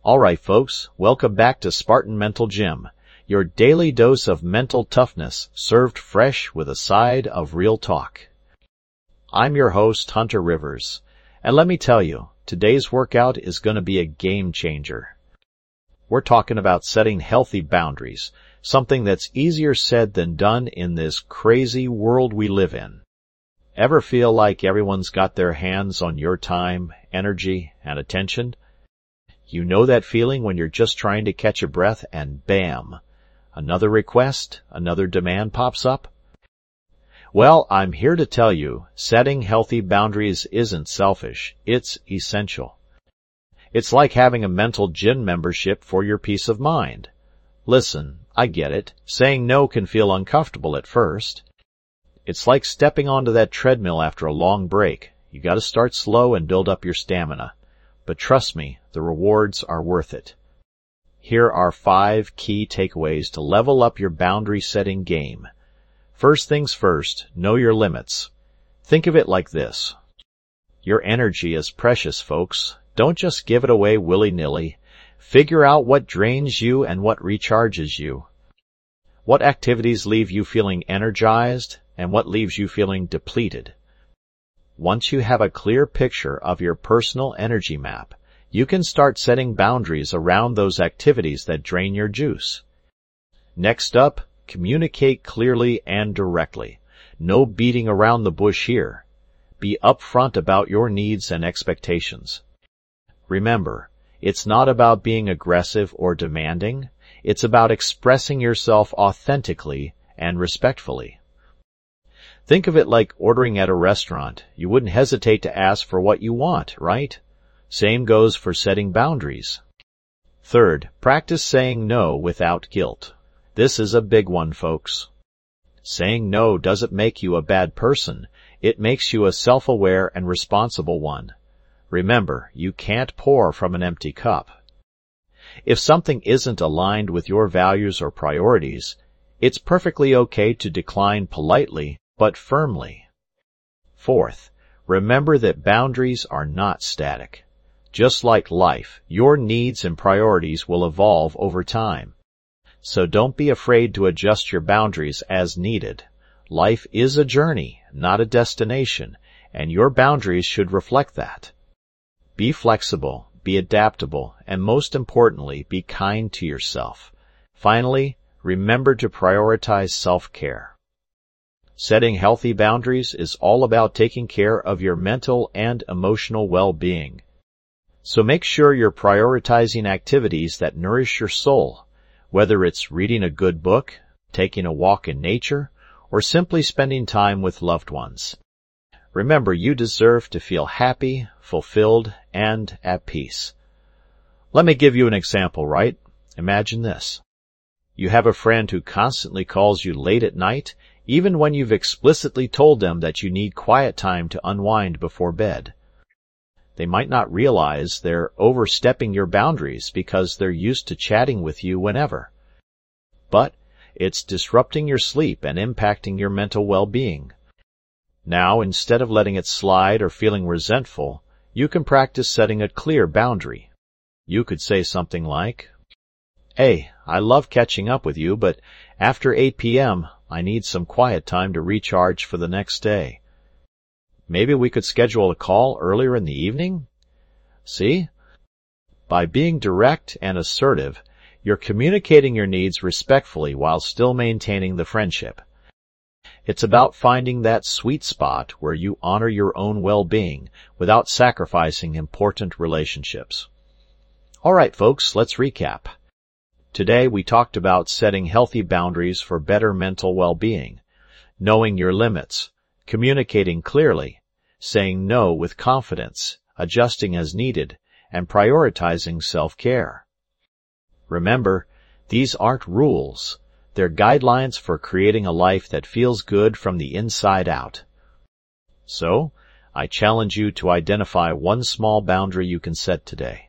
All right, folks, welcome back to Spartan Mental Gym, your daily dose of mental toughness served fresh with a side of real talk. I'm your host, Hunter Rivers, and let me tell you, today's workout is going to be a game changer. We're talking about setting healthy boundaries, something that's easier said than done in this crazy world we live in. Ever feel like everyone's got their hands on your time, energy, and attention? You know that feeling when you're just trying to catch a breath and bam, another request, another demand pops up? Well, I'm here to tell you, setting healthy boundaries isn't selfish, it's essential. It's like having a mental gym membership for your peace of mind. Listen, I get it. Saying no can feel uncomfortable at first. It's like stepping onto that treadmill after a long break. You gotta start slow and build up your stamina. But trust me, the rewards are worth it. Here are 5 key takeaways to level up your boundary setting game. First things first, know your limits. Think of it like this. Your energy is precious, folks. Don't just give it away willy-nilly. Figure out what drains you and what recharges you. What activities leave you feeling energized and what leaves you feeling depleted. Once you have a clear picture of your personal energy map, you can start setting boundaries around those activities that drain your juice. Next up, communicate clearly and directly. No beating around the bush here. Be upfront about your needs and expectations. Remember, it's not about being aggressive or demanding. It's about expressing yourself authentically and respectfully. Think of it like ordering at a restaurant. You wouldn't hesitate to ask for what you want, right? Same goes for setting boundaries. Third, practice saying no without guilt. This is a big one, folks. Saying no doesn't make you a bad person. It makes you a self-aware and responsible one. Remember, you can't pour from an empty cup. If something isn't aligned with your values or priorities, it's perfectly okay to decline politely but firmly. Fourth, remember that boundaries are not static. Just like life, your needs and priorities will evolve over time. So don't be afraid to adjust your boundaries as needed. Life is a journey, not a destination, and your boundaries should reflect that. Be flexible, be adaptable, and most importantly, be kind to yourself. Finally, remember to prioritize self-care. Setting healthy boundaries is all about taking care of your mental and emotional well-being. So make sure you're prioritizing activities that nourish your soul, whether it's reading a good book, taking a walk in nature, or simply spending time with loved ones. Remember, you deserve to feel happy, fulfilled, and at peace. Let me give you an example, right? Imagine this. You have a friend who constantly calls you late at night, even when you've explicitly told them that you need quiet time to unwind before bed. They might not realize they're overstepping your boundaries because they're used to chatting with you whenever. But it's disrupting your sleep and impacting your mental well-being. Now, instead of letting it slide or feeling resentful, you can practice setting a clear boundary. You could say something like, "Hey, I love catching up with you, but after 8 p.m., I need some quiet time to recharge for the next day. Maybe we could schedule a call earlier in the evening?" See? By being direct and assertive, you're communicating your needs respectfully while still maintaining the friendship. It's about finding that sweet spot where you honor your own well-being without sacrificing important relationships. All right, folks, let's recap. Today we talked about setting healthy boundaries for better mental well-being, knowing your limits, communicating clearly, saying no with confidence, adjusting as needed, and prioritizing self-care. Remember, these aren't rules. They're guidelines for creating a life that feels good from the inside out. So, I challenge you to identify one small boundary you can set today.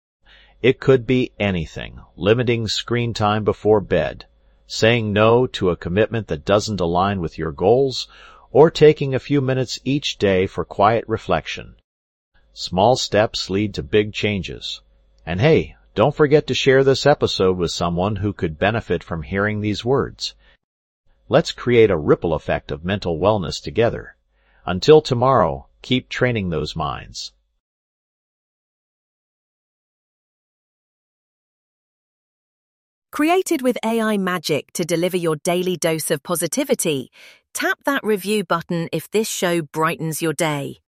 It could be anything, limiting screen time before bed, saying no to a commitment that doesn't align with your goals, or taking a few minutes each day for quiet reflection. Small steps lead to big changes. And hey, Don't forget to share this episode with someone who could benefit from hearing these words. Let's create a ripple effect of mental wellness together. Until tomorrow, keep training those minds. Created with AI magic to deliver your daily dose of positivity, tap that review button if this show brightens your day.